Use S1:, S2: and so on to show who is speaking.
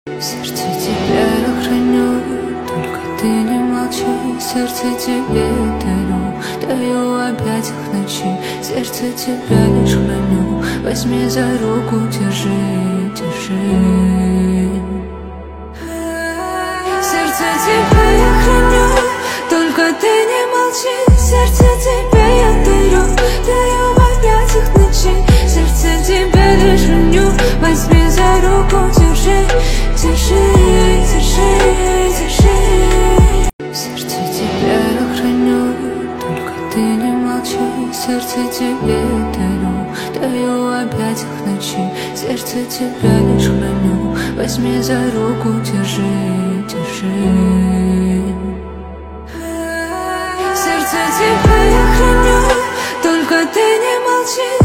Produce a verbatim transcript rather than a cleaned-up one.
S1: Сердце тебя я храню, только ты не молчи. Сердце тебе дарю, даю в объятиях ночи. Сердце тебя лишь храню, возьми за руку, держи, держи. Сердце тебя я храню, только ты не молчи. Сердце тебе я дарю, даю в объятиях ночи. Сердце тебя лишь храню, возьми за руку, держи, держи, держи, держи. Сердце тебя я храню, только ты не молчи. Сердце тебе дарю, даю в объятиях ночи. Сердце тебя лишь храню, возьми за руку, держи, держи. Сердце тебя я храню, только ты не молчи.